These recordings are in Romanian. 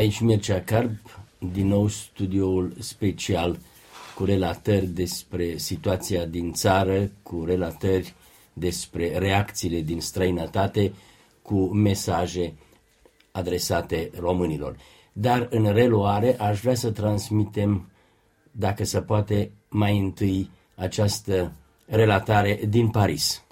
Aici Mircea Carb, din nou studioul special cu relatări despre situația din țară, cu relatări despre reacțiile din străinătate, cu mesaje adresate românilor. Dar în reluare aș vrea să transmitem, dacă se poate, mai întâi această relatare din Paris.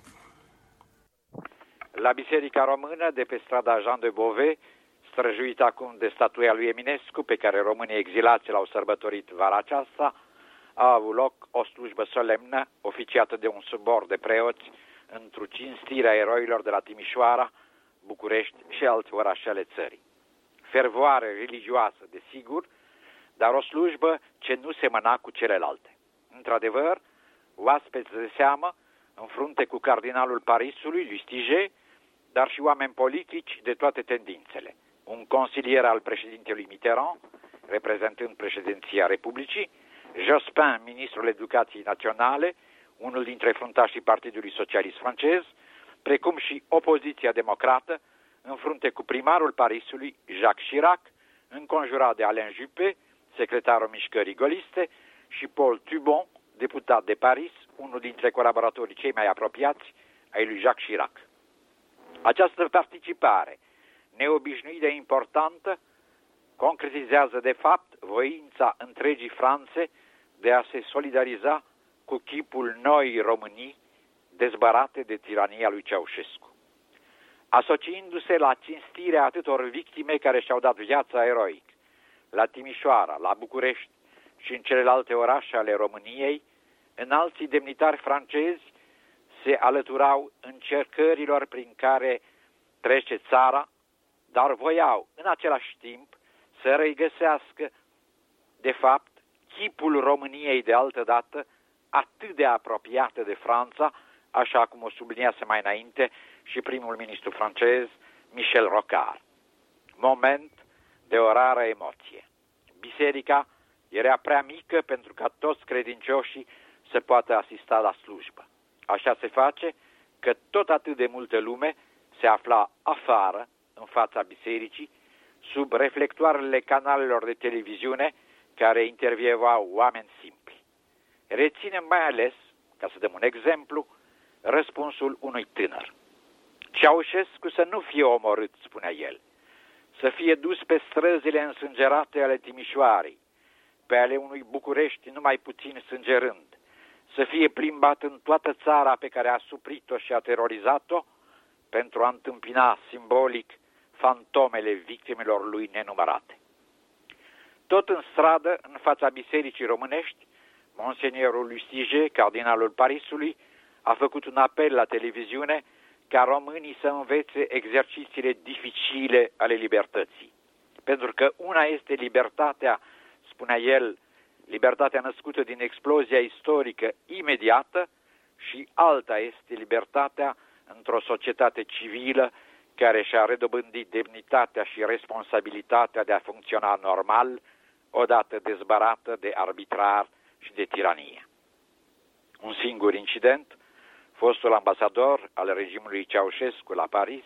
La Biserica Română de pe strada Jean de Beauvais, străjuită acum de statuia lui Eminescu, pe care românii exilați l-au sărbătorit vara aceasta, a avut loc o slujbă solemnă, oficiată de un subor de preoți, într-o cinstire a eroilor de la Timișoara, București și alte orașe ale țării. Fervoare religioasă, desigur, dar o slujbă ce nu semăna cu celelalte. Într-adevăr, oaspeți de seamă, în frunte cu cardinalul Parisului, lui Stiget, dar și oameni politici de toate tendințele. Un consilier al președintelui Mitterrand, reprezentând președinția Republicii, Jospin, ministrul Educației Naționale, unul dintre fruntașii Partidului Socialist francez, precum și opoziția democrată, în frunte cu primarul Parisului, Jacques Chirac, înconjurat de Alain Juppé, secretarul mișcării goliste, și Paul Tubon, deputat de Paris, unul dintre colaboratorii cei mai apropiați ai lui Jacques Chirac. Această participare neobișnuit de importantă concretizează de fapt voința întregii Franțe de a se solidariza cu chipul noii Românii dezbărate de tirania lui Ceaușescu. Asociindu-se la cinstirea atâtor victime care și-au dat viața eroic, la Timișoara, la București și în celelalte orașe ale României, înalții demnitari francezi se alăturau încercărilor prin care trece țara, dar voiau în același timp să regăsească, de fapt, chipul României de altădată, atât de apropiată de Franța, așa cum o subliniase mai înainte și primul ministru francez, Michel Rocard. Moment de o rară emoție. Biserica era prea mică pentru ca toți credincioșii să poată asista la slujbă. Așa se face că tot atât de multă lume se afla afară, în fața bisericii, sub reflectoarele canalelor de televiziune care intervievau oameni simpli. Reținem mai ales, ca să dăm un exemplu, răspunsul unui tânăr. Ceaușescu să nu fie omorât, spunea el, să fie dus pe străzile însângerate ale Timișoarei, pe ale unui București numai puțin sângerând, să fie plimbat în toată țara pe care a suprit-o și a terorizat-o, pentru a întâmpina simbolic fantomele victimelor lui nenumărate. Tot în stradă, în fața bisericii românești, monseigneurul lui Stiget, cardinalul Parisului, a făcut un apel la televiziune ca românii să învețe exercițiile dificile ale libertății. Pentru că una este libertatea, spunea el, libertatea născută din explozia istorică imediată, și alta este libertatea într-o societate civilă care și-a redobândit demnitatea și responsabilitatea de a funcționa normal, odată dezbărată de arbitrar și de tiranie. Un singur incident, fostul ambasador al regimului Ceaușescu la Paris,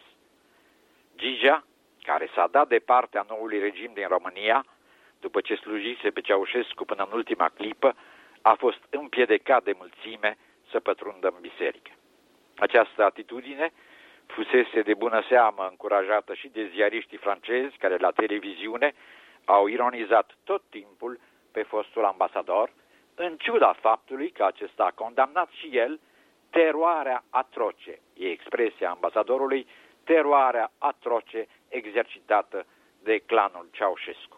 Gigea, care s-a dat de partea noului regim din România, după ce slujise pe Ceaușescu până în ultima clipă, a fost împiedicat de mulțime să pătrundă în biserică. Această atitudine fusese de bună seamă încurajată și de ziariștii francezi care la televiziune au ironizat tot timpul pe fostul ambasador, în ciuda faptului că acesta a condamnat și el teroarea atroce, e expresia ambasadorului, teroarea atroce exercitată de clanul Ceaușescu.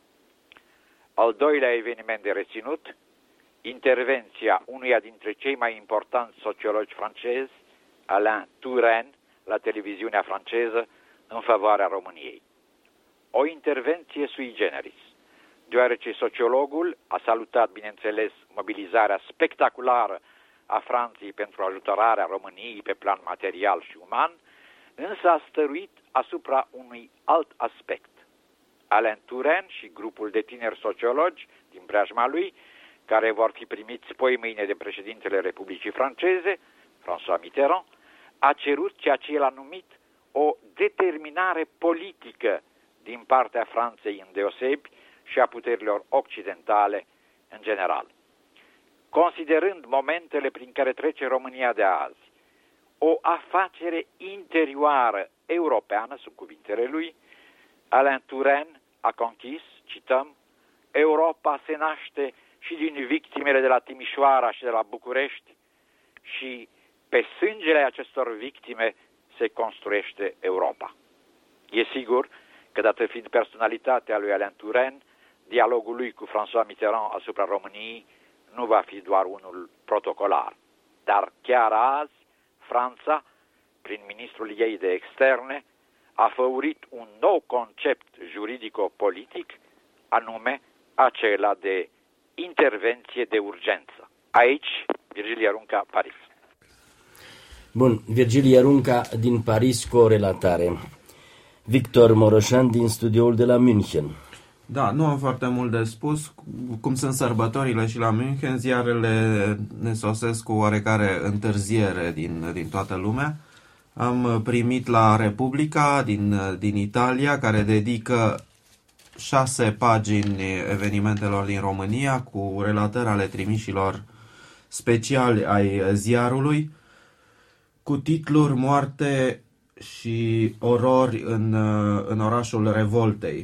Al doilea eveniment de reținut, intervenția unuia dintre cei mai importanți sociologi francezi, Alain Touraine, la televiziunea franceză, în favoarea României. O intervenție sui generis, deoarece sociologul a salutat, bineînțeles, mobilizarea spectaculară a Franței pentru ajutorarea României pe plan material și uman, însă a stăruit asupra unui alt aspect. Alain Touraine și grupul de tineri sociologi din preajma lui, care vor fi primiți poimâine de președintele Republicii Franceze, François Mitterrand, a cerut ceea ce el a numit o determinare politică din partea Franței îndeosebi și a puterilor occidentale în general. Considerând momentele prin care trece România de azi, o afacere interioară europeană, sunt cuvintele lui, Alain Touraine a conchis, cităm, Europa se naște și din victimele de la Timișoara și de la București și pe sângele acestor victime se construiește Europa. E sigur că, dată fiind personalitatea lui Alain Touraine, dialogul lui cu François Mitterrand asupra României nu va fi doar unul protocolar. Dar chiar azi, Franța, prin ministrul ei de externe, a făurit un nou concept juridico-politic, anume acela de intervenție de urgență. Aici, Virgil Iarunca, Paris. Bun, Virgil Iarunca din Paris cu o relatare. Victor Moroșan din studioul de la München. Da, nu am foarte mult de spus. Cum sunt sărbătorile și la München, ziarele ne sosesc cu oarecare întârziere din toată lumea. Am primit la Republica din Italia, care dedică 6 pagini evenimentelor din România, cu relatări ale trimișilor speciali ai ziarului, cu titluri Moarte și orori în orașul Revoltei.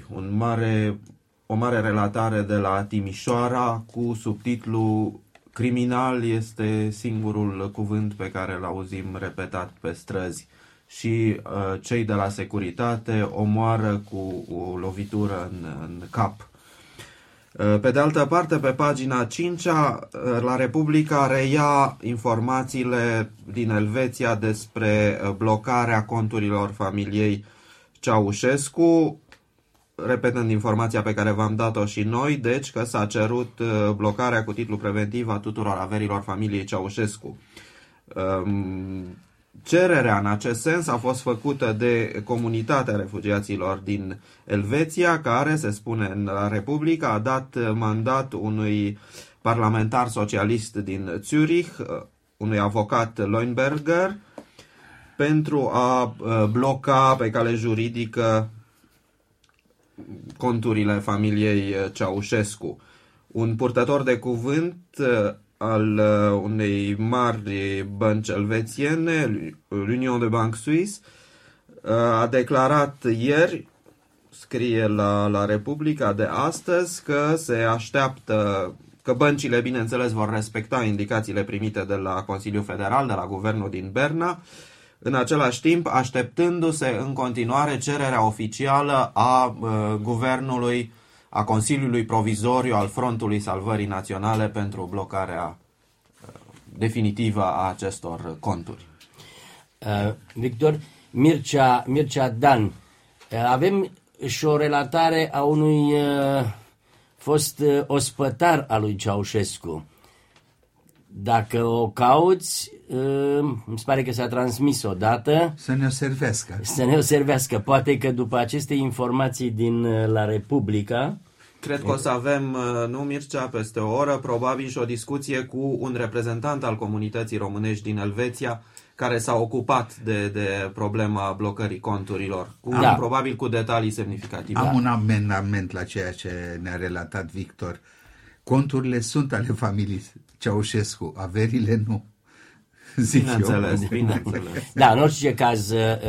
O mare relatare de la Timișoara cu subtitlu Criminal este singurul cuvânt pe care îl auzim repetat pe străzi și cei de la securitate omoară cu o lovitură în cap. Pe de altă parte, pe pagina 5-a, la Republica reia informațiile din Elveția despre blocarea conturilor familiei Ceaușescu, repetând informația pe care v-am dat-o și noi, deci că s-a cerut blocarea cu titlu preventiv a tuturor averilor familiei Ceaușescu. Cererea în acest sens a fost făcută de comunitatea refugiaților din Elveția, care, se spune în Republica, a dat mandat unui parlamentar socialist din Zürich, unui avocat Leuenberger, pentru a bloca pe cale juridică conturile familiei Ceaușescu. Un purtător de cuvânt al unei mari bănci elvețiene, l'Union de Banque Suisse, a declarat ieri, scrie la Republica de astăzi, că se așteaptă, că băncile, bineînțeles, vor respecta indicațiile primite de la Consiliul Federal, de la Guvernul din Berna, în același timp așteptându-se în continuare cererea oficială a Guvernului, a Consiliului Provizoriu al Frontului Salvării Naționale pentru blocarea definitivă a acestor conturi. Victor, Mircea Dan, avem și o relatare a unui fost ospătar al lui Ceaușescu. Dacă o cauți, îmi pare că s-a transmis odată. Să ne servească. Să ne servească. Poate că după aceste informații din la Republica... Cred că o să avem, nu Mircea, peste o oră, probabil și o discuție cu un reprezentant al comunității românești din Elveția, care s-a ocupat de problema blocării conturilor, probabil cu detalii semnificative. Am un amendament la ceea ce ne-a relatat Victor. Conturile sunt ale familiei Ceaușescu, averile nu. Bineînțeles. Da, în orice caz,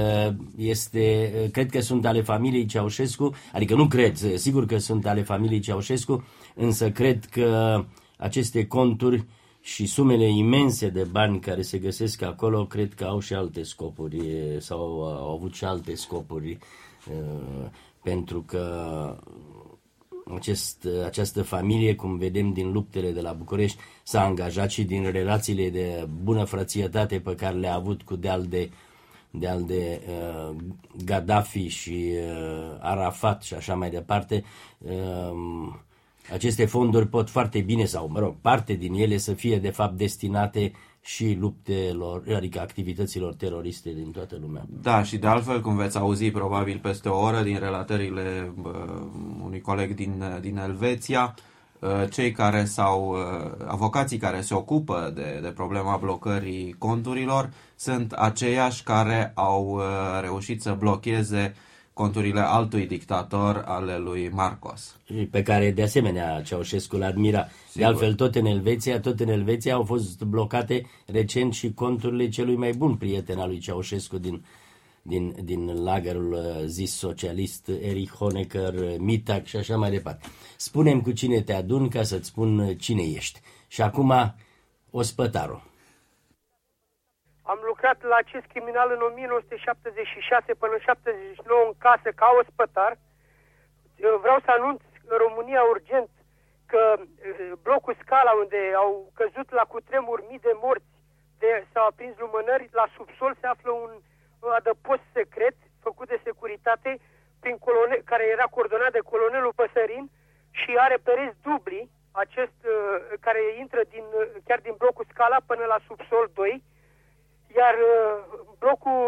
cred că sunt ale familiei Ceaușescu, adică nu cred, sigur că sunt ale familiei Ceaușescu, însă cred că aceste conturi și sumele imense de bani care se găsesc acolo, cred că au și alte scopuri sau au avut și alte scopuri, pentru că această familie, cum vedem din luptele de la București, s-a angajat și din relațiile de bună frățietate pe care le-a avut cu de-al de Gaddafi și Arafat și așa mai departe. Aceste fonduri pot foarte bine, sau parte din ele să fie de fapt destinate și luptelor, adică activităților teroriste din toată lumea. Da, și de altfel, cum veți auzi probabil peste o oră din relatările unui coleg din Elveția, cei care avocații care se ocupă de problema blocării conturilor sunt aceiași care au reușit să blocheze conturile altui dictator, ale lui Marcos. Pe care de asemenea Ceaușescu l-admira. De altfel tot în Elveția au fost blocate recent și conturile celui mai bun prieten al lui Ceaușescu din lagărul zis socialist, Erich Honecker, Mittag și așa mai departe. Spune-mi cu cine te adun ca să-ți spun cine ești. Și acum ospătarul. Am lucrat la acest criminal în 1976 până în 79 în casă ca ospătar. Vreau să anunț în România urgent că blocul Scala, unde au căzut la cutremur mii de morți, s-au aprins lumânări, la subsol se află un adăpost secret făcut de securitate care era coordonat de colonelul Păsărin și are pereți dubli, care intră chiar din blocul Scala până la subsol 2, iar blocul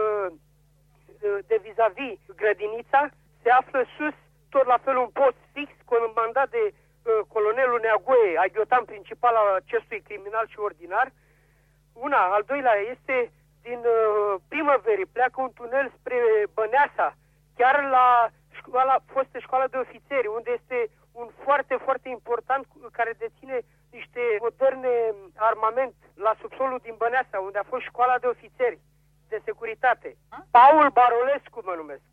de vis-a-vis Grădinița se află sus, tot la fel un post fix, comandat de colonelul Neagoe, aghiotan principal al acestui criminal și ordinar. Al doilea este din Primăverii, pleacă un tunel spre Băneasa, chiar la fostă școală de ofițeri, unde este un foarte, foarte important care deține niște moderne armament la subsolul din Băneasa, unde a fost școala de ofițeri de securitate. Paul Barolescu mă numesc.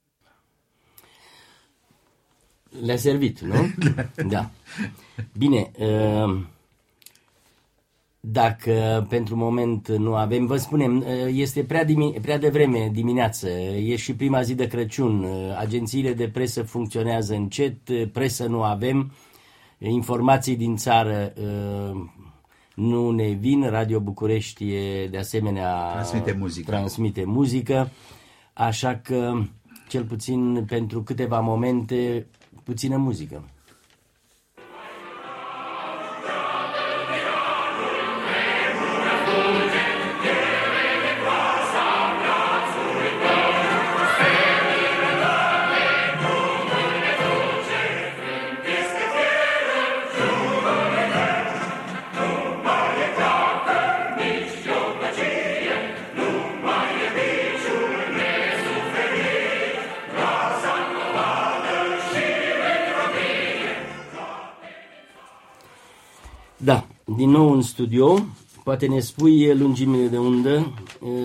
Le-a servit, nu? Da. Bine, dacă pentru moment nu avem, vă spunem, este prea devreme dimineață, e și prima zi de Crăciun, agențiile de presă funcționează încet, presă nu avem, informații din țară nu ne vin, Radio București de asemenea transmite muzică, așa că cel puțin pentru câteva momente puțină muzică. Da, din nou în studio, poate ne spui lungimile de undă.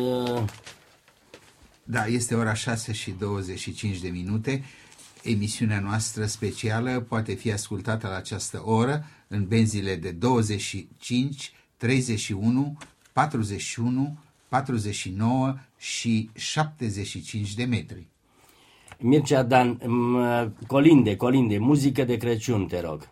Da, este ora 6:25. Emisiunea noastră specială poate fi ascultată la această oră în benzile de 25, 31, 41, 49 și 75 de metri. Mircea Dan, colinde, muzică de Crăciun, te rog.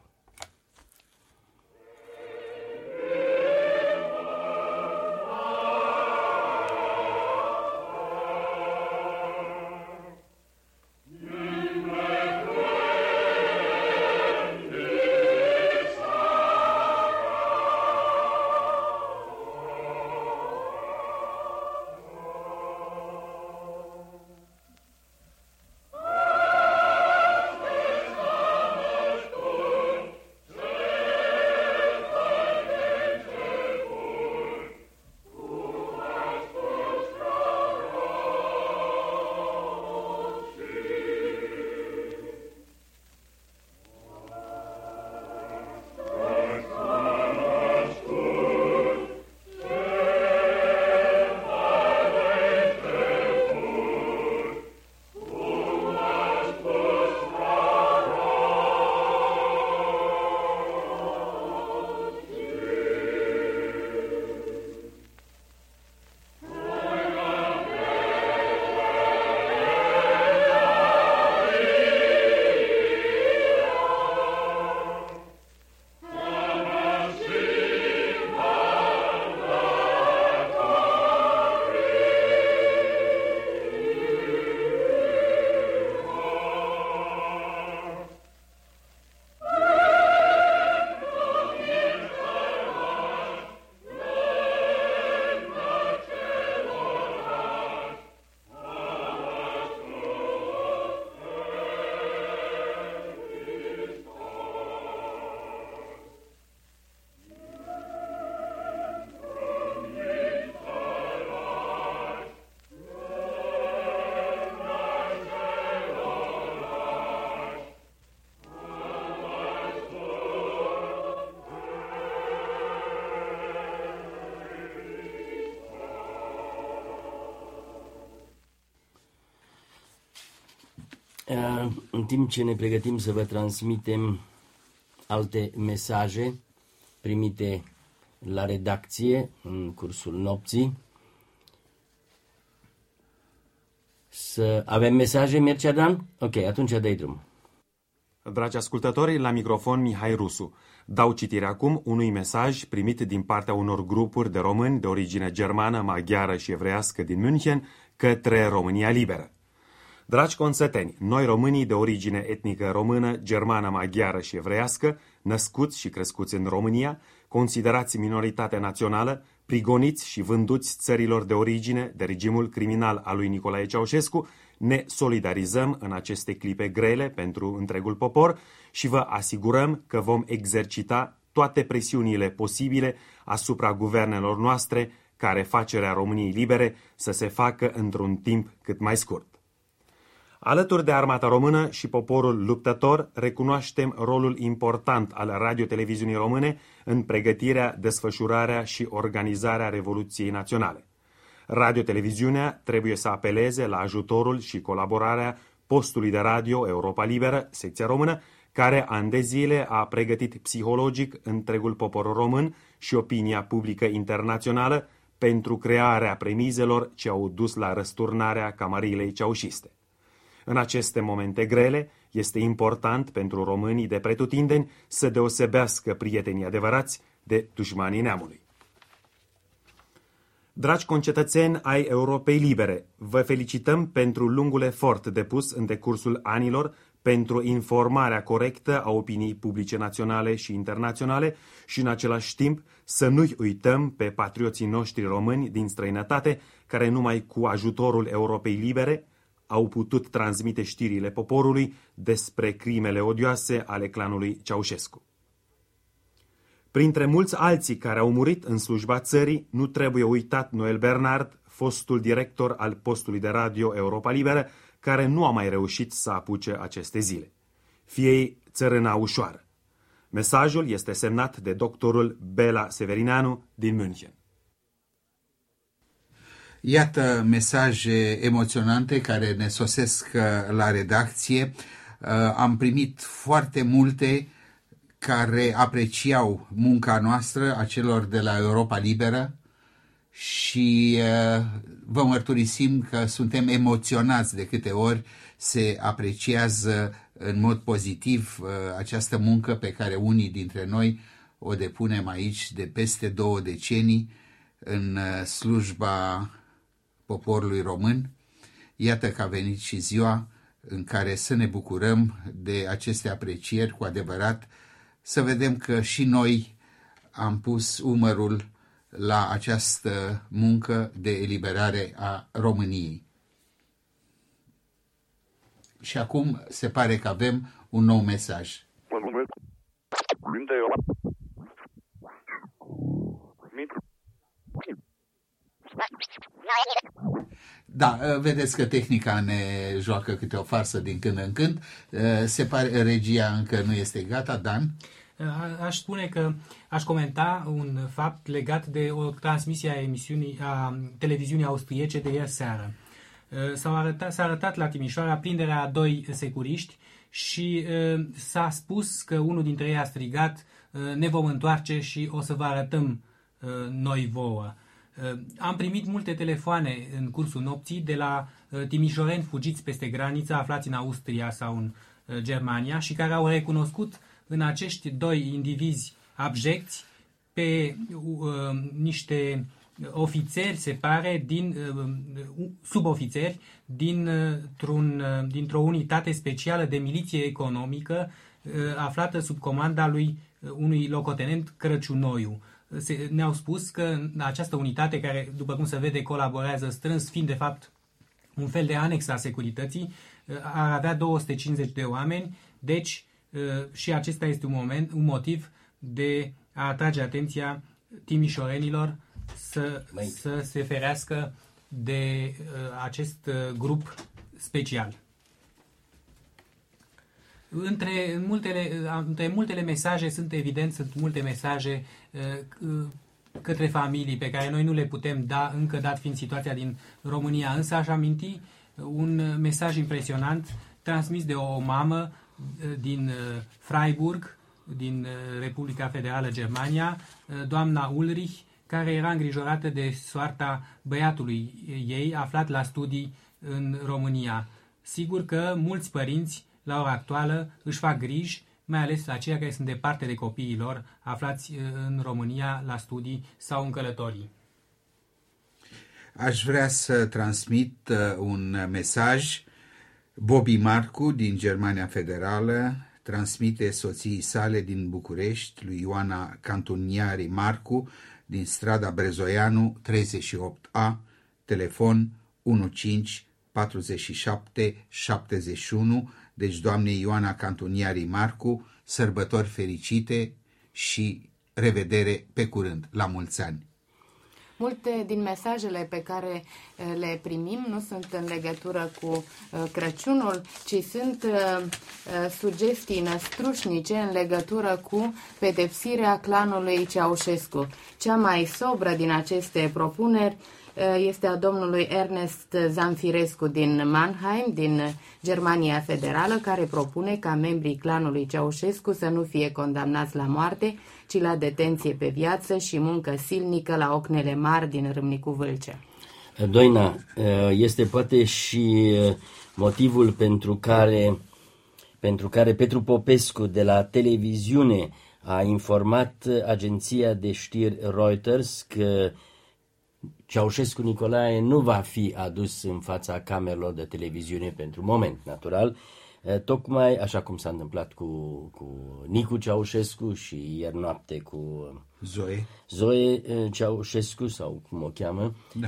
în timp ce ne pregătim să vă transmitem alte mesaje primite la redacție în cursul nopții, să avem mesaje, Mircea Dan? Ok, atunci dai drum. Dragi ascultători, la microfon Mihai Rusu. Dau citire acum unui mesaj primit din partea unor grupuri de români de origine germană, maghiară și evreiască din München către România Liberă. Dragi consăteni, noi românii de origine etnică română, germană, maghiară și evreiască, născuți și crescuți în România, considerați minoritate națională, prigoniți și vânduți țărilor de origine de regimul criminal al lui Nicolae Ceaușescu, ne solidarizăm în aceste clipe grele pentru întregul popor și vă asigurăm că vom exercita toate presiunile posibile asupra guvernelor noastre ca refacerea României Libere să se facă într-un timp cât mai scurt. Alături de armata română și poporul luptător, recunoaștem rolul important al radio-televiziunii române în pregătirea, desfășurarea și organizarea Revoluției Naționale. Radio-televiziunea trebuie să apeleze la ajutorul și colaborarea postului de radio Europa Liberă, secția română, care ani de zile a pregătit psihologic întregul popor român și opinia publică internațională pentru crearea premizelor ce au dus la răsturnarea camarilei ceaușiste. În aceste momente grele, este important pentru românii de pretutindeni să deosebească prietenii adevărați de dușmanii neamului. Dragi concetățeni ai Europei Libere, vă felicităm pentru lungul efort depus în decursul anilor pentru informarea corectă a opiniei publice naționale și internaționale și în același timp să nu-i uităm pe patrioții noștri români din străinătate care numai cu ajutorul Europei Libere au putut transmite știrile poporului despre crimele odioase ale clanului Ceaușescu. Printre mulți alții care au murit în slujba țării, nu trebuie uitat Noel Bernard, fostul director al postului de radio Europa Liberă, care nu a mai reușit să apuce aceste zile. Fie-i țărâna ușoară. Mesajul este semnat de doctorul Bela Severineanu din München. Iată mesaje emoționante care ne sosesc la redacție. Am primit foarte multe care apreciau munca noastră, a celor de la Europa Liberă, și vă mărturisim că suntem emoționați de câte ori se apreciază în mod pozitiv această muncă pe care unii dintre noi o depunem aici de peste 2 decenii în slujba poporului român. Iată că a venit și ziua în care să ne bucurăm de aceste aprecieri cu adevărat, să vedem că și noi am pus umărul la această muncă de eliberare a României. Și acum se pare că avem un nou mesaj. Da, vedeți că tehnica ne joacă câte o farsă din când în când. Se pare regia încă nu este gata, Dan? Aș spune că aș comenta un fapt legat de o transmisie a televiziunii austriece de ieri seară. S-a arătat la Timișoara prinderea a 2 securiști și s-a spus că unul dintre ei a strigat: ne vom întoarce și o să vă arătăm noi vouă. Am primit multe telefoane în cursul nopții de la timișoreni fugiți peste graniță, aflați în Austria sau în Germania, și care au recunoscut în acești 2 indivizi abjecți pe niște ofițeri, se pare, subofițeri dintr-o unitate specială de miliție economică aflată sub comanda lui unui locotenent Crăciunoiu. Ne-au spus că această unitate, care, după cum se vede, colaborează strâns, fiind de fapt un fel de anexă a securității, ar avea 250 de oameni, deci și acesta este un motiv de a atrage atenția timișorenilor să se ferească de acest grup special. Între multele mesaje sunt multe mesaje către familii pe care noi nu le putem da încă, dat fiind situația din România, însă aș aminti un mesaj impresionant transmis de o mamă din Freiburg, din Republica Federală Germania, doamna Ulrich, care era îngrijorată de soarta băiatului ei aflat la studii în România. Sigur că mulți părinți, la ora actuală, își fac griji, mai ales aceia care sunt departe de copiii lor aflați în România la studii sau în călătorii. Aș vrea să transmit un mesaj. Bobby Marcu din Germania Federală transmite soției sale din București, lui Ioana Cantuniari Marcu, din strada Brezoianu 38A, telefon 15 47 71, deci doamnei Ioana Cantuniari Marcu, sărbători fericite și revedere pe curând, la mulți ani. Multe din mesajele pe care le primim nu sunt în legătură cu Crăciunul, ci sunt sugestii năstrușnice în legătură cu pedepsirea clanului Ceaușescu. Cea mai sobră din aceste propuneri este a domnului Ernest Zanfirescu din Mannheim, din Germania Federală, care propune ca membrii clanului Ceaușescu să nu fie condamnați la moarte, ci la detenție pe viață și muncă silnică la Ocnele Mari din Râmnicu Vâlcea. Doina, este poate și motivul pentru care Petru Popescu de la televiziune a informat agenția de știri Reuters că Ceaușescu Nicolae nu va fi adus în fața camerelor de televiziune pentru moment, natural, tocmai așa cum s-a întâmplat cu Nicu Ceaușescu și ieri noapte cu Zoe Ceaușescu, sau cum o cheamă, da.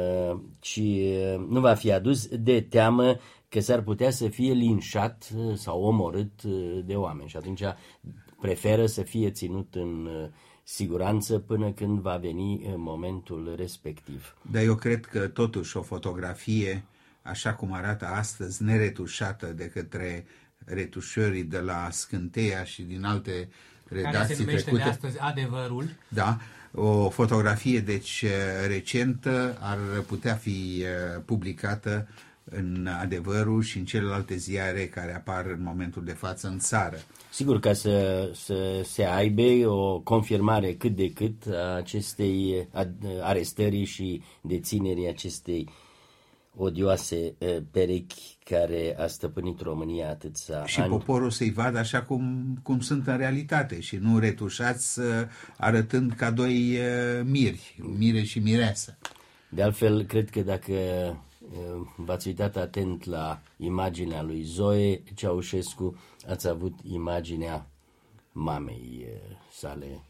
Și nu va fi adus de teamă că s-ar putea să fie linșat sau omorât de oameni și atunci preferă să fie ținut în siguranță până când va veni momentul respectiv. Dar eu cred că totuși o fotografie, așa cum arată astăzi, neretușată de către retușării de la Scânteia și din alte redacții care se numește trecute, de astăzi Adevărul. Da, o fotografie deci recentă ar putea fi publicată în Adevărul și în celelalte ziare care apar în momentul de față în țară. Sigur, ca să se aibă o confirmare cât de cât a acestei arestării și deținerii acestei odioase perechi care a stăpânit România atâția ani. Și poporul să-i vadă așa cum sunt în realitate și nu retușați arătând ca doi mire și mireasă. De altfel, cred că dacă v-ați uitat atent la imaginea lui Zoe Ceaușescu, ați avut imaginea mamei sale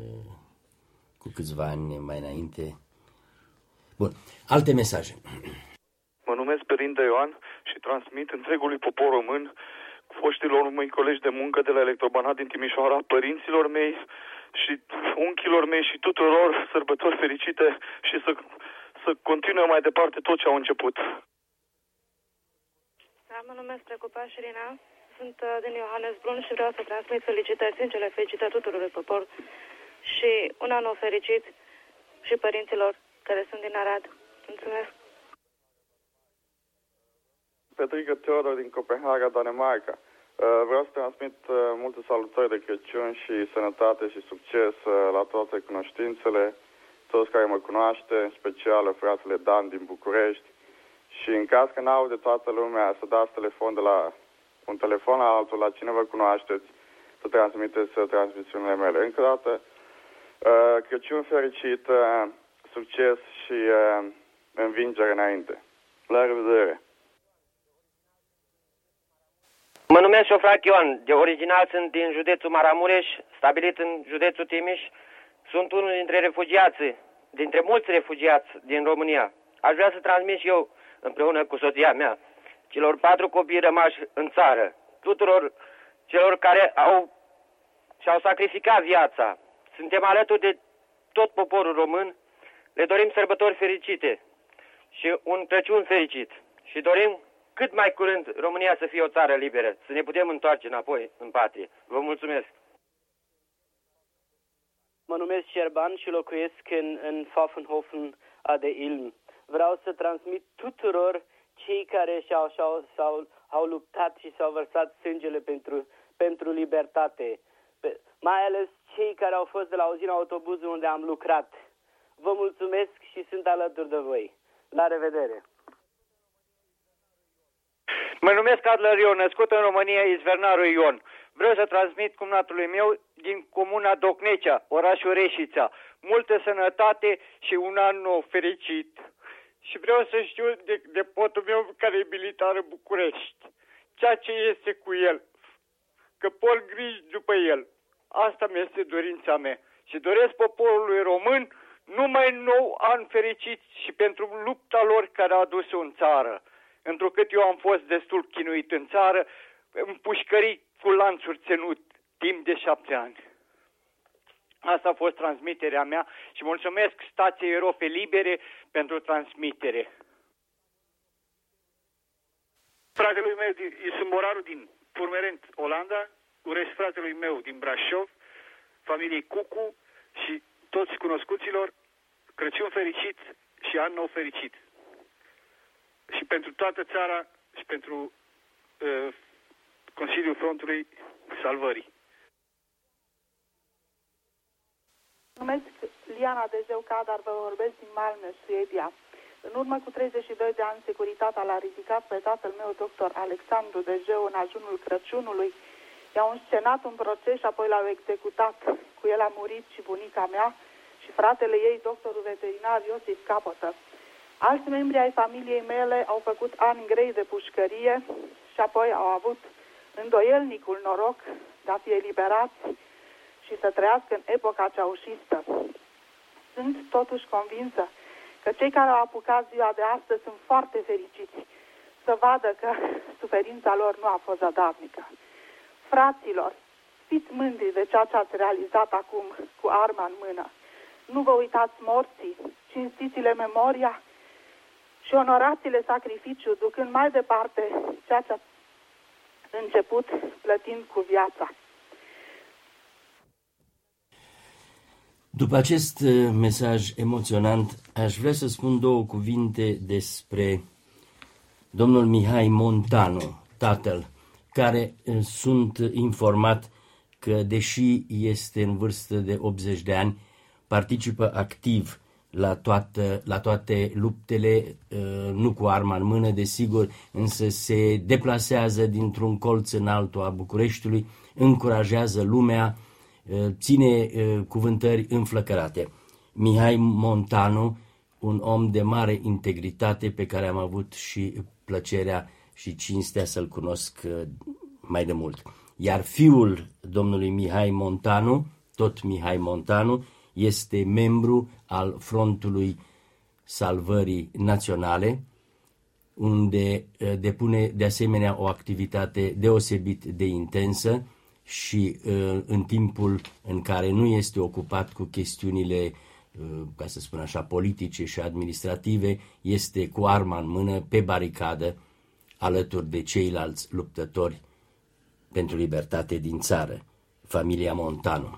cu câțiva ani mai înainte. Bun, alte mesaje. Mă numesc Părinte Ioan și transmit întregului popor român, foștilor mei colegi de muncă de la Electrobanat din Timișoara, părinților mei și unchilor mei și tuturor sărbători fericite și să continue mai departe tot ce au început. Da, mă numesc Precupa Șirina, sunt din Johannesbrunn și vreau să transmit felicitări, sincere felicitări tuturor de popor și un an nou fericit și părinților care sunt din Arad. Mulțumesc! Petrică Teodor din Copenhaga, Danemarca. Vreau să transmit multe salutări de Crăciun și sănătate și succes la toate cunoștințele, toți care mă cunoaște, în special fratele Dan din București. Și în caz că n-aude toată lumea, să dați telefon de la un telefon la altul, la cine vă cunoașteți, să transmiteți transmisiunile mele. Încă o dată, Crăciun fericit, succes și învingere înainte. La revedere! Mă numesc Șofrac Ioan, de original sunt din județul Maramureș, stabilit în județul Timiș. Sunt unul dintre mulți refugiați din România. Aș vrea să transmit și eu, împreună cu soția mea, celor 4 copii rămași în țară, tuturor celor care și-au sacrificat viața. Suntem alături de tot poporul român, le dorim sărbători fericite și un Crăciun fericit și dorim cât mai curând România să fie o țară liberă, să ne putem întoarce înapoi în patrie. Vă mulțumesc! Mă numesc Șerban și locuiesc în Pfaffenhofen de Ilm. Vreau să transmit tuturor cei care s-au au luptat și s-au vărsat sângele pentru libertate. Mai ales cei care au fost de la uzina autobuzului unde am lucrat. Vă mulțumesc și sunt alături de voi. La revedere! Mă numesc Adler Ion, născut în România, Izvernarul Ion. Vreau să transmit cumnatului meu din comuna Docnecea, orașul Reșița, multă sănătate și un an nou fericit. Și vreau să știu de nepotul meu care e militar în București, ceea ce este cu el, că pot griji după el. Asta mi este dorința mea. Și doresc poporului român numai nou an fericit și pentru lupta lor care a adus-o în țară. Întrucât eu am fost destul chinuit în țară, în pușcării cu lanțuri ținut timp de 7 ani. Asta a fost transmiterea mea și mulțumesc stației Rofe Libere pentru transmitere. Fratelui meu, sunt morarul din Purmerend, Olanda, urez fratelui meu din Brașov, familiei Cucu și toți cunoscuților Crăciun fericit și an nou fericit. Și pentru toată țara și pentru Consiliul Frontului Salvării. Numesc Liana Dejeu Cadar, vă vorbesc din Malmö, Suedia. În urmă cu 32 de ani, securitatea l-a ridicat pe tatăl meu, doctor Alexandru Dejeu, în ajunul Crăciunului. I-au înscenat un proces și apoi l-au executat. Cu el a murit și bunica mea și fratele ei, doctorul veterinar Iosif Capătă. Alți membri ai familiei mele au făcut ani grei de pușcărie și apoi au avut îndoielnicul noroc de a fi eliberați și să trăiască în epoca ceaușistă. Sunt totuși convinsă că cei care au apucat ziua de astăzi sunt foarte fericiți să vadă că suferința lor nu a fost zadarnică. Fraților, fiți mândri de ceea ce ați realizat acum cu arma în mână. Nu vă uitați morții, cinstiți-le memoria și onorați-le sacrificiul, ducând mai departe ceea ce ați început plătind cu viața. După acest mesaj emoționant, aș vrea să spun 2 cuvinte despre domnul Mihai Montanu, tatăl, care sunt informat că, deși este în vârstă de 80 de ani, participă activ la toate luptele, nu cu arma în mână, desigur, însă se deplasează dintr-un colț în altul a Bucureștiului, încurajează lumea, ține cuvântări înflăcărate. Mihai Montanu, un om de mare integritate pe care am avut și plăcerea și cinstea să-l cunosc mai de mult. Iar fiul domnului Mihai Montanu, tot Mihai Montanu, este membru al Frontului Salvării Naționale, unde depune de asemenea o activitate deosebit de intensă și în timpul în care nu este ocupat cu chestiunile, ca să spun așa, politice și administrative, este cu arma în mână pe baricadă alături de ceilalți luptători pentru libertate din țară, familia Montanu.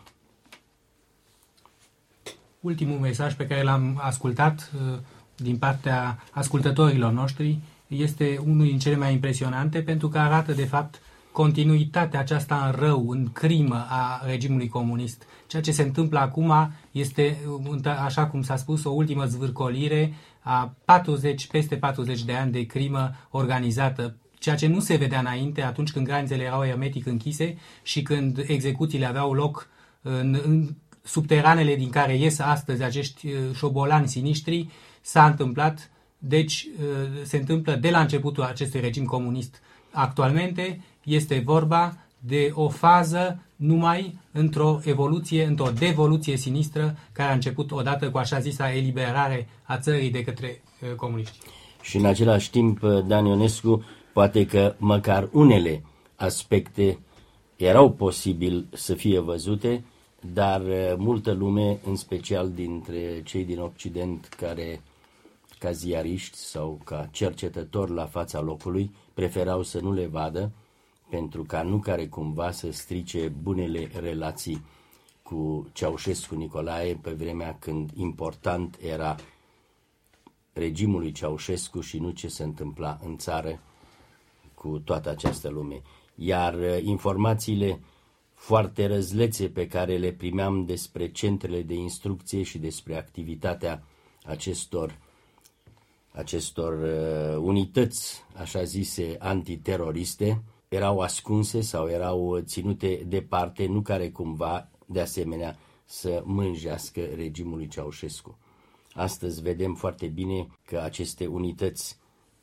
Ultimul mesaj pe care l-am ascultat din partea ascultătorilor noștri este unul din cele mai impresionante, pentru că arată de fapt continuitatea aceasta în rău, în crimă a regimului comunist. Ceea ce se întâmplă acum este, așa cum s-a spus, o ultimă zvârcolire a peste 40 de ani de crimă organizată, ceea ce nu se vedea înainte, atunci când granițele erau hermetic închise și când execuțiile aveau loc în subteranele din care ies astăzi acești șobolani siniștri. S-a întâmplat, deci se întâmplă de la începutul acestui regim comunist. Actualmente este vorba de o fază numai într-o devoluție sinistră care a început odată cu așa zisa eliberare a țării de către comuniști. Și în același timp, Dan Ionescu, poate că măcar unele aspecte erau posibil să fie văzute, dar multă lume, în special dintre cei din Occident care, ca ziariști sau ca cercetători la fața locului, preferau să nu le vadă, pentru ca nu care cumva să strice bunele relații cu Ceaușescu Nicolae pe vremea când important era regimul lui Ceaușescu și nu ce se întâmpla în țară cu toată această lume. Iar informațiile foarte răzlețe pe care le primeam despre centrele de instrucție și despre activitatea acestor unități, așa zise, antiteroriste, erau ascunse sau erau ținute departe, nu care cumva, de asemenea, să mânjească regimului Ceaușescu. Astăzi vedem foarte bine că aceste unități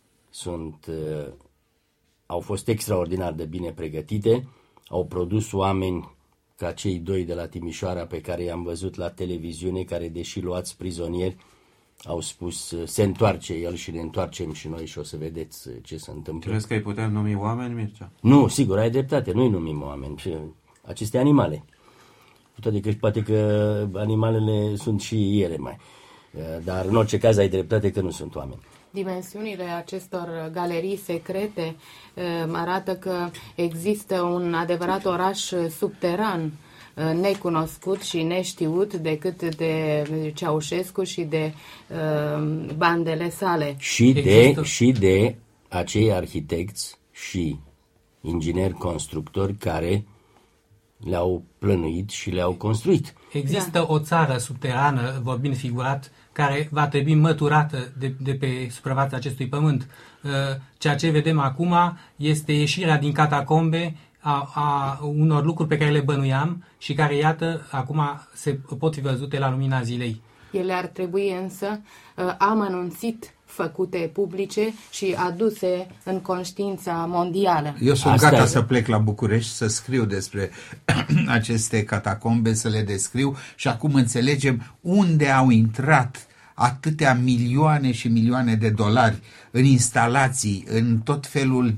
au fost extraordinar de bine pregătite, au produs oameni ca cei doi de la Timișoara pe care i-am văzut la televiziune, care, deși luați prizonieri, au spus, se întoarce el și ne întoarcem și noi și o să vedeți ce se întâmplă. Crezi că îi putem numi oameni, Mircea? Nu, sigur, ai dreptate, nu îi numim oameni, aceste animale. Cu toate că poate că animalele sunt și ele mai. Dar în orice caz ai dreptate că nu sunt oameni. Dimensiunile acestor galerii secrete arată că există un adevărat oraș subteran, necunoscut și neștiut decât de Ceaușescu și de bandele sale. Și de acei arhitecți și ingineri constructori care le-au plănuit și le-au construit. Există o țară subterană, vorbind figurat, care va trebui măturată de pe suprafața acestui pământ. Ceea ce vedem acum este ieșirea din catacombe a unor lucruri pe care le bănuiam și care, iată, acum se pot fi văzute la lumina zilei. Ele ar trebui însă amănunțit făcute publice și aduse în conștiința mondială. Eu sunt gata să plec la București să scriu despre aceste catacombe, să le descriu și acum înțelegem unde au intrat atâtea milioane și milioane de dolari în instalații, în tot felul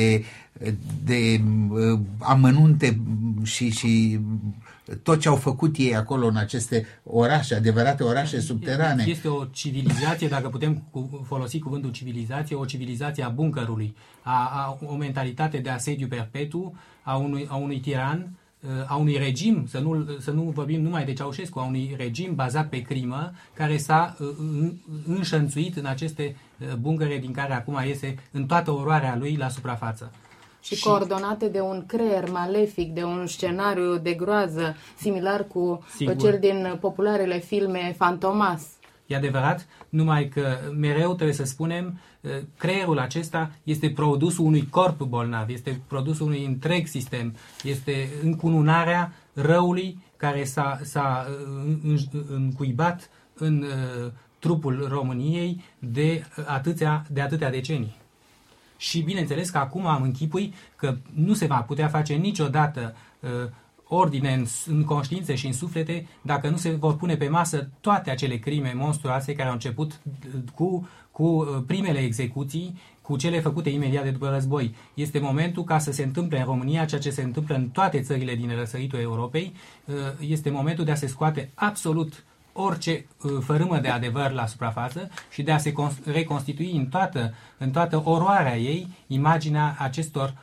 de amănunte și tot ce au făcut ei acolo în aceste orașe, adevărate orașe subterane. Este o civilizație, dacă putem folosi cuvântul civilizație, o civilizație a buncărului, o mentalitate de asediu perpetu a unui tiran, a unui regim, să nu vorbim numai de Ceaușescu, a unui regim bazat pe crimă, care s-a înșănțuit în aceste buncăre din care acum iese în toată oroarea lui la suprafață. Și coordonate de un creier malefic, de un scenariu de groază, similar cu cel din popularele filme Fantomas. E adevărat, numai că mereu trebuie să spunem, creierul acesta este produsul unui corp bolnav, este produsul unui întreg sistem, este încununarea răului care s-a încuibat în trupul României de atâtea decenii. Și bineînțeles că acum am închipui că nu se va putea face niciodată ordine în conștiințe și în suflete dacă nu se vor pune pe masă toate acele crime monstruoase care au început cu primele execuții, cu cele făcute imediat de după război. Este momentul ca să se întâmple în România ceea ce se întâmplă în toate țările din răsăritul Europei. Este momentul de a se scoate absolut orice fărâmă de adevăr la suprafață și de a se reconstitui în toată oroarea ei imaginea acestor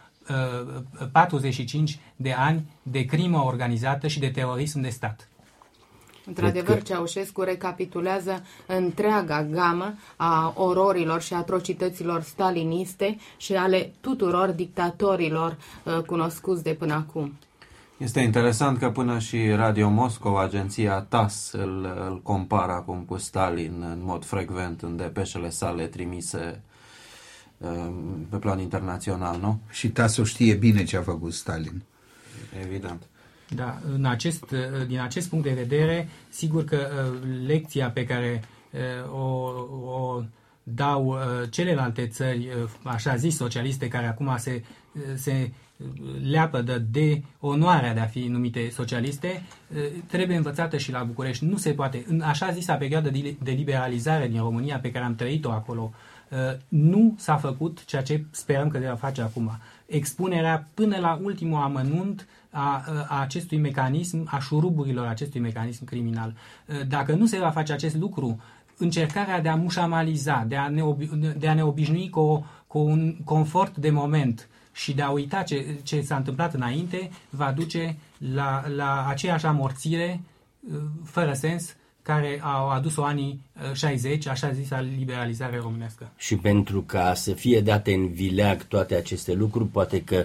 45 de ani de crimă organizată și de terorism de stat. Într-adevăr, Ceaușescu recapitulează întreaga gamă a ororilor și atrocităților staliniste și ale tuturor dictatorilor cunoscuți de până acum. Este interesant că până și Radio Moscova, agenția TASS, îl compară acum cu Stalin în mod frecvent în depeșele sale trimise pe plan internațional, nu? Și TASS-ul știe bine ce a făcut Stalin. Evident. Da, din acest punct de vedere, sigur că lecția pe care o dau celelalte țări, așa zis socialiste, care acum se leapădă de onoarea de a fi numite socialiste, trebuie învățată și la București. Nu se poate, în așa zisa perioadă de liberalizare din România pe care am trăit-o acolo, nu s-a făcut ceea ce sperăm că se va face acum. Expunerea până la ultimul amănunt a acestui mecanism, a șuruburilor acestui mecanism criminal. Dacă nu se va face acest lucru, încercarea de a mușamaliza, de a ne obișnui cu un confort de moment și de a uita ce s-a întâmplat înainte, va duce la aceeași amorțire fără sens care au adus-o anii 60, așa zisa liberalizare românească. Și pentru ca să fie date în vileag toate aceste lucruri, poate că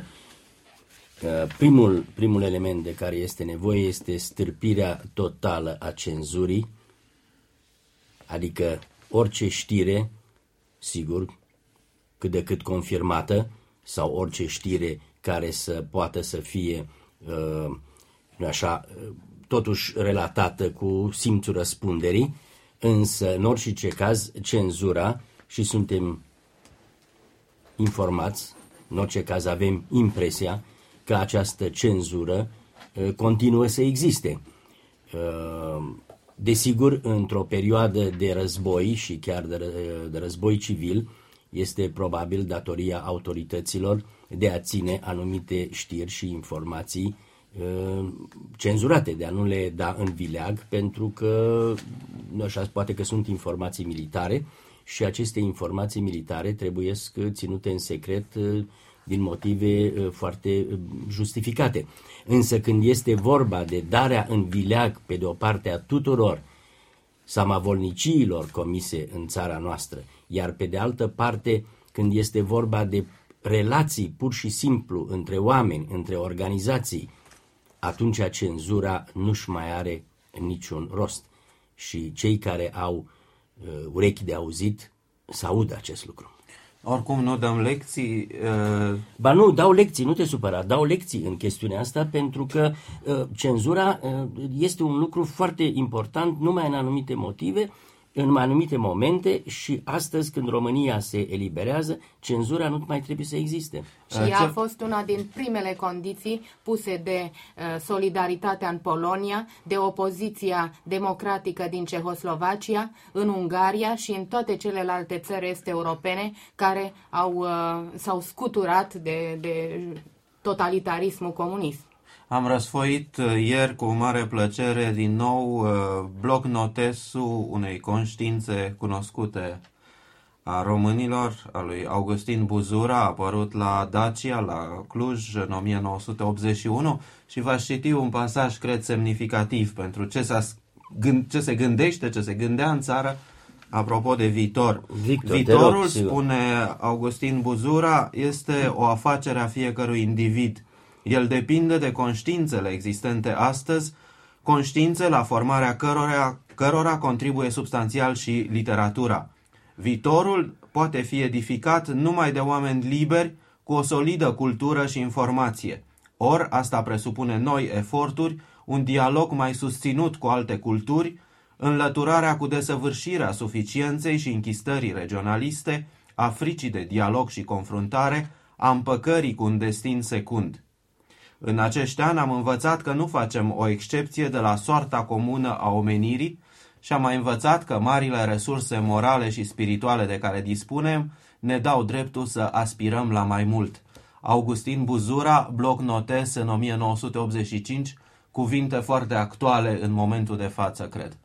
primul element de care este nevoie este stârpirea totală a cenzurii, adică orice știre, sigur, cât de cât confirmată, sau orice știre care să poată să fie totuși relatată cu simțul răspunderii, însă în orice caz cenzura, și suntem informați, în orice caz avem impresia că această cenzură continuă să existe. Desigur, într-o perioadă de război și chiar de război civil, este probabil datoria autorităților de a ține anumite știri și informații cenzurate, de a nu le da în vileag, pentru că așa, poate că sunt informații militare și aceste informații militare trebuie ținute în secret din motive foarte justificate. Însă când este vorba de darea în vileag, pe de o parte, a tuturor samavolniciilor comise în țara noastră, iar pe de altă parte, când este vorba de relații pur și simplu între oameni, între organizații, atunci cenzura nu-și mai are niciun rost. Și cei care au urechi de auzit să audă acest lucru. Oricum nu dăm lecții. Ba nu, dau lecții, nu te supăra, dau lecții în chestiunea asta, pentru că cenzura este un lucru foarte important numai în anumite motive, în anumite momente, și astăzi, când România se eliberează, cenzura nu mai trebuie să existe. Și ea a fost una din primele condiții puse de solidaritatea în Polonia, de opoziția democratică din Cehoslovacia, în Ungaria și în toate celelalte țări est europene care s-au scuturat de totalitarismul comunist. Am răsfoit ieri cu mare plăcere din nou bloc notesul unei conștiințe cunoscute a românilor, a lui Augustin Buzura, a apărut la Dacia, la Cluj, în 1981, și v-aș citi un pasaj, cred, semnificativ pentru ce se gândește, ce se gândea în țară apropo de viitor. Viitorul, spune Augustin Buzura, este o afacere a fiecărui individ. El depinde de conștiințele existente astăzi, conștiințe la formarea cărora contribuie substanțial și literatura. Viitorul poate fi edificat numai de oameni liberi, cu o solidă cultură și informație. Or, asta presupune noi eforturi, un dialog mai susținut cu alte culturi, înlăturarea cu desăvârșirea suficienței și închistării regionaliste, a fricii de dialog și confruntare, a împăcării cu un destin secund. În acești ani am învățat că nu facem o excepție de la soarta comună a omenirii și am mai învățat că marile resurse morale și spirituale de care dispunem ne dau dreptul să aspirăm la mai mult. Augustin Buzura, bloc notes în 1985, cuvinte foarte actuale în momentul de față, cred.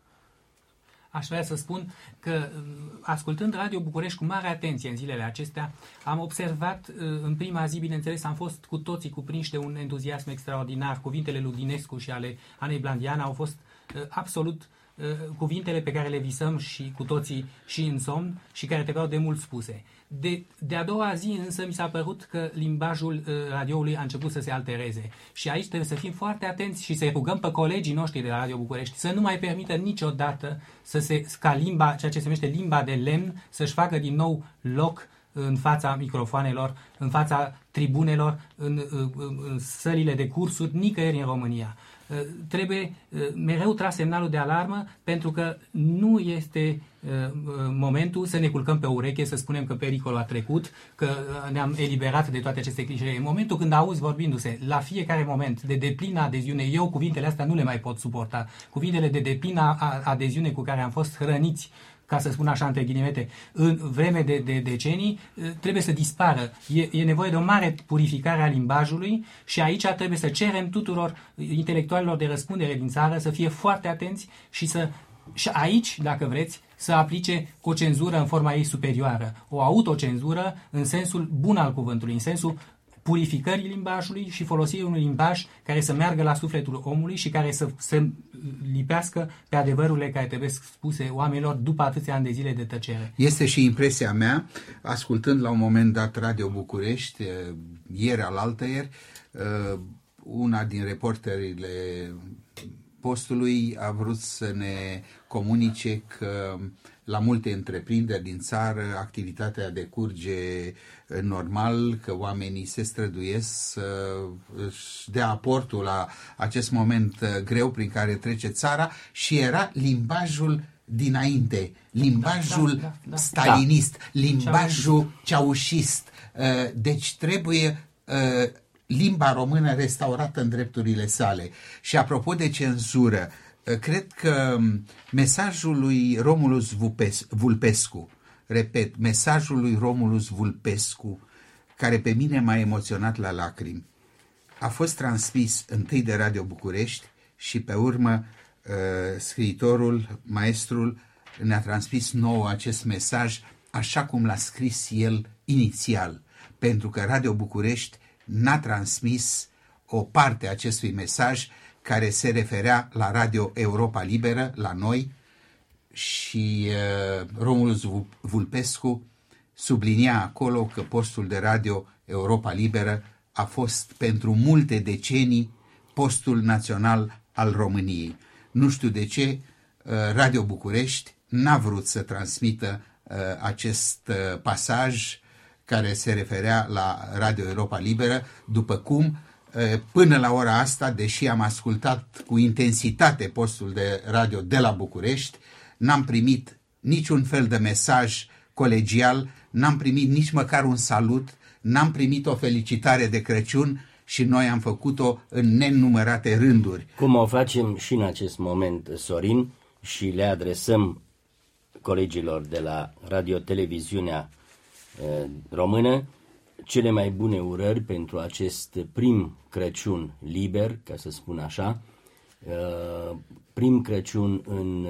Aș vrea să spun că, ascultând Radio București cu mare atenție în zilele acestea, am observat în prima zi, bineînțeles, am fost cu toții cuprinși de un entuziasm extraordinar. Cuvintele lui Dinescu și ale Anei Blandian au fost absolut cuvintele pe care le visăm și cu toții și în somn și care trebuiau de mult spuse. De a doua zi însă mi s-a părut că limbajul radioului a început să se altereze și aici trebuie să fim foarte atenți și să rugăm pe colegii noștri de la Radio București să nu mai permită niciodată ca limba, ceea ce se numește limba de lemn, să-și facă din nou loc în fața microfoanelor, în fața tribunelor, în sălile de cursuri, nicăieri în România. Trebuie mereu tras semnalul de alarmă, pentru că nu este momentul să ne culcăm pe ureche, să spunem că pericolul a trecut, că ne-am eliberat de toate aceste clișee. În momentul când auzi vorbindu-se la fiecare moment de deplină adeziune, eu cuvintele astea nu le mai pot suporta. Cuvintele de deplină adeziune cu care am fost hrăniți, ca să spun așa, între ghilimete, în vreme de decenii, trebuie să dispară. E nevoie de o mare purificare a limbajului și aici trebuie să cerem tuturor intelectualilor de răspundere din țară să fie foarte atenți și aici, dacă vreți, să aplice o cenzură în forma ei superioară, o autocenzură în sensul bun al cuvântului, în sensul purificării limbajului și folosirii unui limbaj care să meargă la sufletul omului și care să se lipească pe adevărurile care trebuie spuse oamenilor după atâția ani de zile de tăcere. Este și impresia mea, ascultând la un moment dat Radio București, ieri alaltăieri, una din reporterile Postului a vrut să ne comunice că la multe întreprinderi din țară activitatea decurge normal, că oamenii se străduiesc să își dea aportul la acest moment greu prin care trece țara și era limbajul dinainte, limbajul stalinist, limbajul ceaușist. Deci trebuie limba română restaurată în drepturile sale. Și apropo de cenzură, cred că mesajul lui Romulus Vulpescu, repet, mesajul lui Romulus Vulpescu, care pe mine m-a emoționat la lacrimi, a fost transmis întâi de Radio București și pe urmă scriitorul, maestrul, ne-a transmis nouă acest mesaj așa cum l-a scris el inițial, pentru că Radio București n-a transmis o parte a acestui mesaj care se referea la Radio Europa Liberă, la noi, și Romulus Vulpescu sublinia acolo că postul de Radio Europa Liberă a fost pentru multe decenii postul național al României. Nu știu de ce Radio București n-a vrut să transmită acest pasaj care se referea la Radio Europa Liberă, după cum până la ora asta, deși am ascultat cu intensitate postul de radio de la București, n-am primit niciun fel de mesaj colegial, n-am primit nici măcar un salut, n-am primit o felicitare de Crăciun și noi am făcut-o în nenumărate rânduri. Cum o facem și în acest moment, Sorin, și le adresăm colegilor de la Radio-Televiziunea Română cele mai bune urări pentru acest prim Crăciun liber, ca să spun așa, prim Crăciun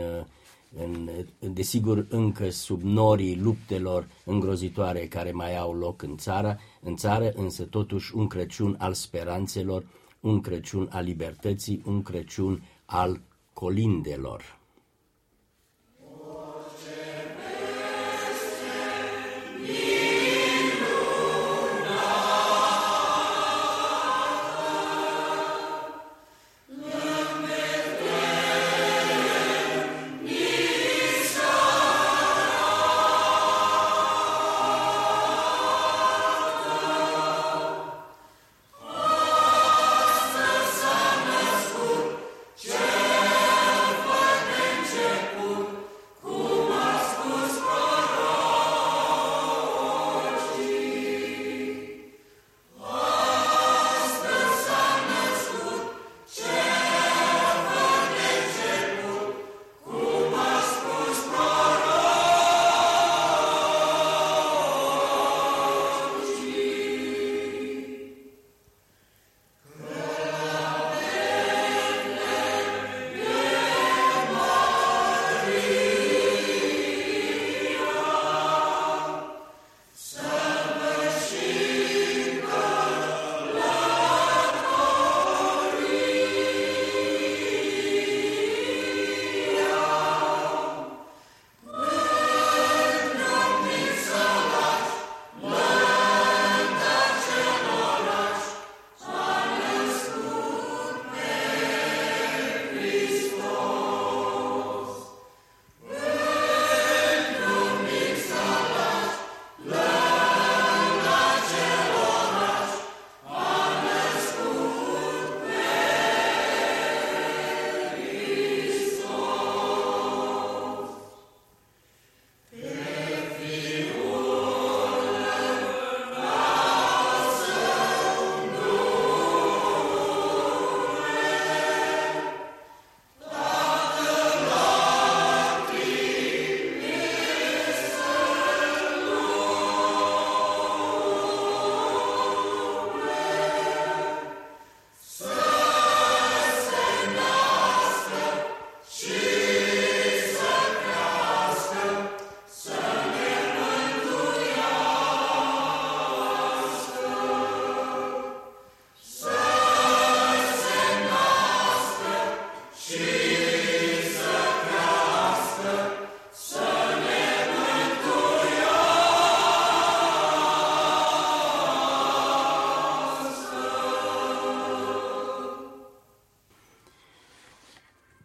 desigur încă sub norii luptelor îngrozitoare care mai au loc în țară, însă totuși un Crăciun al speranțelor, un Crăciun al libertății, un Crăciun al colindelor.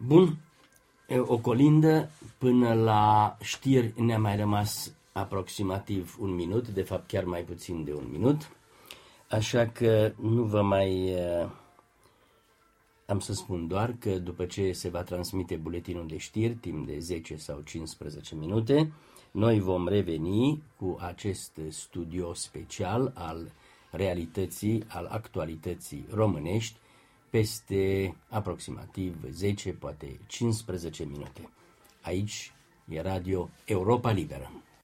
Bun, o colindă până la știri ne-a mai rămas aproximativ 1 minut, de fapt chiar mai puțin de 1 minut, așa că nu vă mai... Am să spun doar că după ce se va transmite buletinul de știri, timp de 10 sau 15 minute, noi vom reveni cu acest studio special al realității, al actualității românești, peste aproximativ 10, poate 15 minute. Aici e Radio Europa Liberă.